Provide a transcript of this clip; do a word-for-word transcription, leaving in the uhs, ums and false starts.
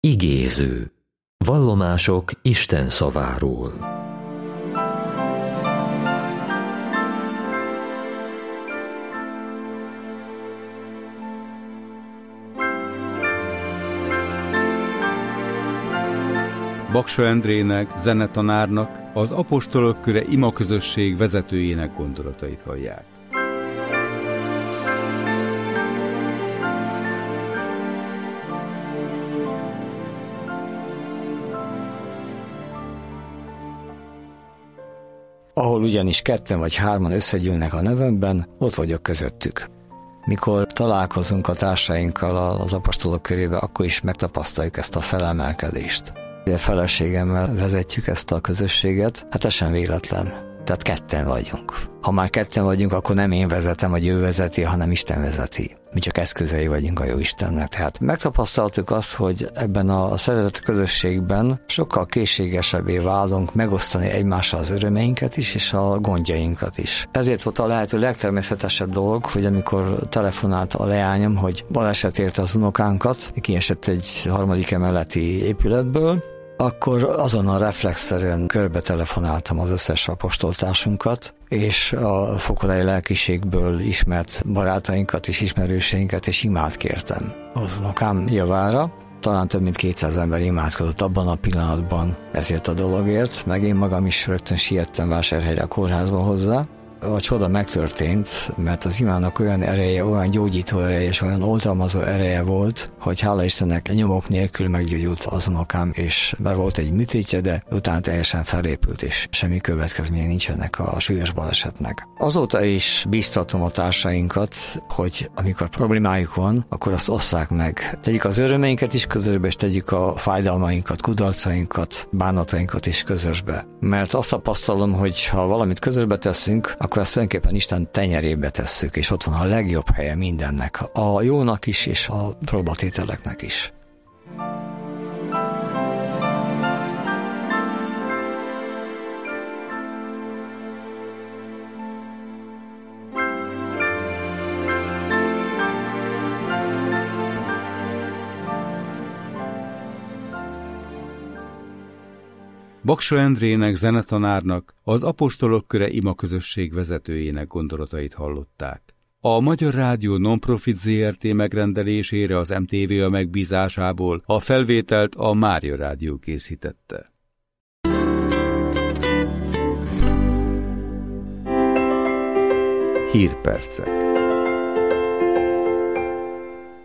Igéző. Vallomások Isten szaváról. Baksa Endrének, zenetanárnak, az Apostolok Köre imaközösség vezetőjének gondolatait hallják. Ahol ugyanis ketten vagy hárman összegyűlnek a nevemben, ott vagyok közöttük. Mikor találkozunk a társainkkal az apostolok körébe, akkor is megtapasztaljuk ezt a felemelkedést. A feleségemmel vezetjük ezt a közösséget, hát ez sem véletlen. Tehát ketten vagyunk. Ha már ketten vagyunk, akkor nem én vezetem, vagy ő vezeti, hanem Isten vezeti. Mi csak eszközei vagyunk a jó Istennek. Tehát megtapasztaltuk azt, hogy ebben a szeretett közösségben sokkal készségesebbé válunk megosztani egymással az örömeinket is, és a gondjainkat is. Ezért volt a lehető legtermészetesebb dolog, hogy amikor telefonált a leányom, hogy baleset érte az unokánkat, kiesett egy harmadik emeleti épületből, akkor azonnal reflexzerűen körbe telefonáltam az összes apostoltársunkat, és a fokorai lelkiségből ismert barátainkat és ismerőseinket, és imát kértem az unokám javára. Talán több mint kétszáz ember imádkozott abban a pillanatban ezért a dologért, meg én magam is rögtön siettem Vásárhelyre a kórházba hozzá. A csoda megtörtént, mert az imának olyan ereje, olyan gyógyító ereje és olyan oltalmazó ereje volt, hogy hála Istennek nyomok nélkül meggyógyult az unokám, és bár volt egy műtétje, de utána teljesen felépült, és semmi következménye nincsenek a súlyos balesetnek. Azóta is bíztatom a társainkat, hogy amikor problémájuk van, akkor azt osszák meg. Tegyük az örömeinket is közösbe, és tegyük a fájdalmainkat, kudarcainkat, bánatainkat is közösbe. Mert azt tapasztalom, hogy ha valamit közösbe teszünk, akkor ezt tulajdonképpen Isten tenyerébe tesszük, és ott van a legjobb helye mindennek, a jónak is, és a próbatételeknek is. Baksa Endrének, zenetanárnak, az Apostolok Köre imaközösség vezetőjének gondolatait hallották. A Magyar Rádió Nonprofit zé er té megrendelésére az em té vé a megbízásából a felvételt a Mária Rádió készítette. Hírpercek.